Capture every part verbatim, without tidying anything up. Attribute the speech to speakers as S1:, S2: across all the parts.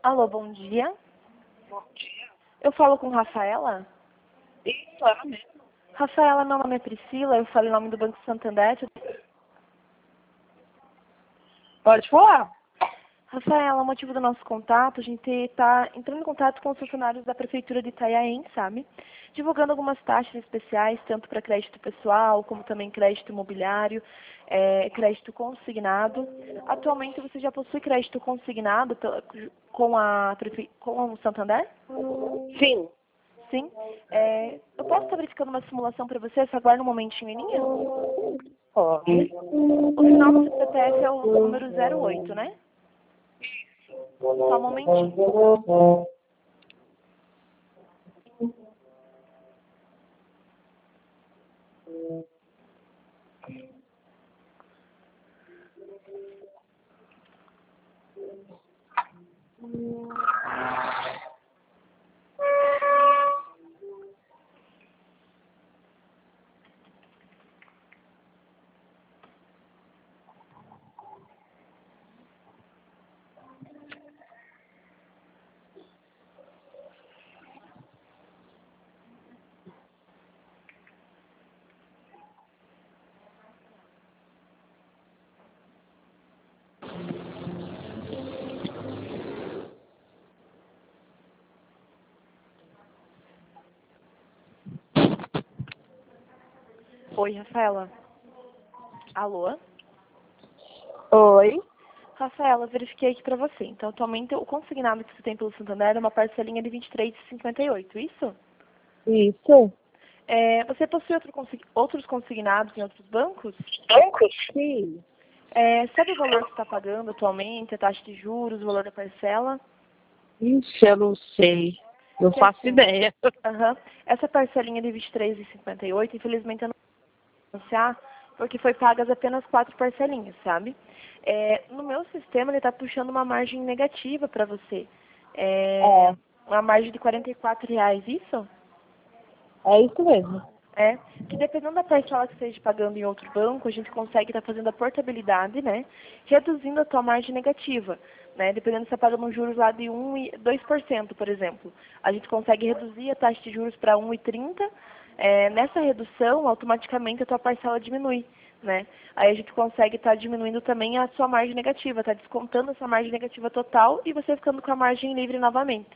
S1: Alô, bom dia.
S2: Bom dia.
S1: Eu falo com Rafaela?
S2: Isso, ela mesmo.
S1: Rafaela, meu nome é Priscila, eu falo em nome do Banco Santander.
S2: Pode falar.
S1: Rafaela, o motivo do nosso contato, a gente está entrando em contato com os funcionários da Prefeitura de Itanhaém, sabe? Divulgando algumas taxas especiais, tanto para crédito pessoal, como também crédito imobiliário, é, crédito consignado. Atualmente você já possui crédito consignado com, a, com o Santander?
S2: Sim.
S1: Sim. É, eu posso estar verificando uma simulação para você? Só aguarda um momentinho em linha?
S2: Pode.
S1: O final do C P F é o número zero oito, né? Só um momentinho. Oi, Rafaela. Alô?
S2: Oi.
S1: Rafaela, verifiquei aqui para você. Então, atualmente, o consignado que você tem pelo Santander é uma parcelinha de vinte e três reais e cinquenta e oito, isso?
S2: Isso.
S1: É, você possui outro consi- outros consignados em outros bancos?
S2: Bancos? Sim.
S1: É, sabe o valor que você está pagando atualmente, a taxa de juros, o valor da parcela?
S2: Ixi, eu não sei. Não
S1: Que
S2: faço
S1: assim,
S2: ideia.
S1: aham, essa parcelinha de vinte e três reais e cinquenta e oito, infelizmente, eu não posso anunciar, porque foi pagas apenas quatro parcelinhas, sabe? É, no meu sistema, ele está puxando uma margem negativa para você. É,
S2: É,
S1: uma margem de quarenta e quatro reais, isso?
S2: é isso mesmo.
S1: É, que dependendo da parcela que você esteja pagando em outro banco, a gente consegue estar fazendo a portabilidade, né? Reduzindo a tua margem negativa, né? Dependendo se você paga nos juros lá de um e dois por cento, por exemplo. A gente consegue reduzir a taxa de juros para um vírgula trinta. É, nessa redução, automaticamente a tua parcela diminui, né? Aí a gente consegue estar diminuindo também a sua margem negativa, tá descontando essa margem negativa total e você ficando com a margem livre novamente.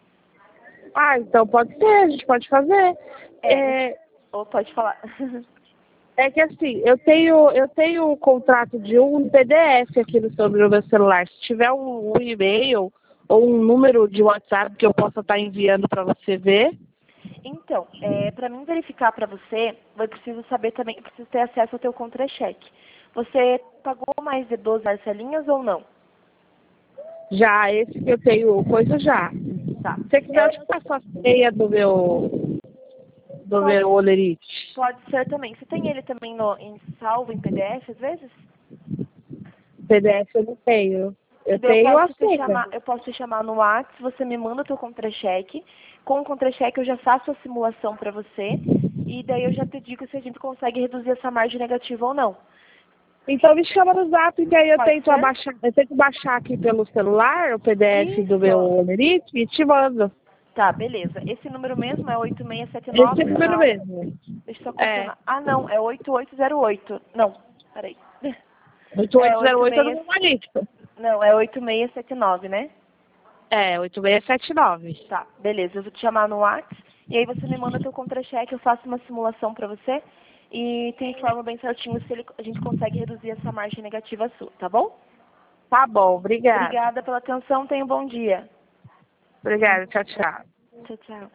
S2: Ah, então pode ser, a gente pode fazer.
S1: É,
S2: É,
S1: ou pode falar.
S2: é que assim, eu tenho, eu tenho o contrato de um P D F aqui no sobre o meu celular. Se tiver um, um e-mail ou um número de WhatsApp que eu possa estar enviando para você ver.
S1: Então, é, para mim verificar para você, eu preciso saber também, eu preciso ter acesso ao teu contra-cheque. Você pagou mais de doze parcelinhas ou não?
S2: Já, esse que eu tenho coisa já.
S1: Tá.
S2: Se você quiser, eu
S1: É,
S2: te passo a senha do meu, do
S1: pode,
S2: meu olerite.
S1: pode ser também. Você tem ele também no, em salvo em P D F às vezes?
S2: P D F eu não tenho.
S1: Que
S2: Eu
S1: daí eu
S2: tenho a
S1: posso te
S2: senha.
S1: chamar, eu posso te chamar no WhatsApp, você me manda o teu contra-cheque. Com o contra-cheque eu já faço a simulação para você. E daí eu já te digo se a gente consegue reduzir essa margem negativa ou não.
S2: Então me chama no zap que aí eu
S1: Pode
S2: tento
S1: ser?
S2: abaixar, eu tento baixar aqui pelo celular o P D F do meu
S1: Isso.
S2: olerite e te mando.
S1: Tá, beleza. Esse número mesmo é oito seis sete
S2: Esse
S1: nove
S2: número
S1: final.
S2: mesmo.
S1: Deixa eu só
S2: É.
S1: confirmar. Ah, não, é oito oito zero oito. Não, peraí. É
S2: oito oito zero oito é do
S1: oito seis.
S2: meu analítico.
S1: Não, é oito seis sete nove, né?
S2: É, oito seis sete nove.
S1: Tá, beleza. Eu vou te chamar no WhatsApp e aí você me manda teu contra-cheque, eu faço uma simulação pra você e te informo bem certinho se ele- a gente consegue reduzir essa margem negativa sua, tá bom?
S2: Tá bom, obrigada.
S1: Obrigada pela atenção, tenha um bom dia.
S2: Obrigada, tchau, tchau.
S1: Tchau, tchau.